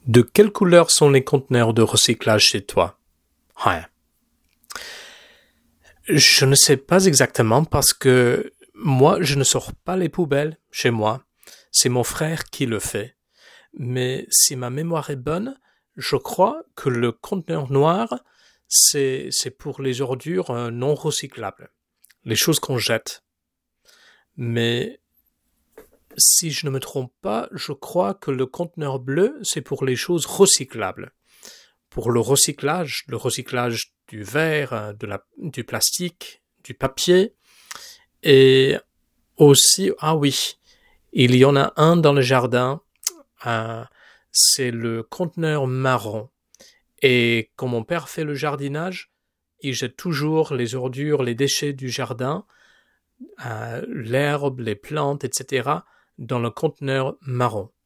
De quelle couleur sont les conteneurs de recyclage chez toi? Ouais. Je ne sais pas exactement parce que moi, je ne sors pas les poubelles chez moi. C'est mon frère qui le fait. Mais si ma mémoire est bonne, je crois que le conteneur noir, c'est pour les ordures non recyclables. Les choses qu'on jette. Mais si je ne me trompe pas, je crois que le conteneur bleu, c'est pour les choses recyclables. Pour le recyclage du verre, du plastique, du papier, et aussi, ah oui, il y en a un dans le jardin, c'est le conteneur marron. Et quand mon père fait le jardinage, il jette toujours les ordures, les déchets du jardin, l'herbe, les plantes, etc., dans le conteneur marron.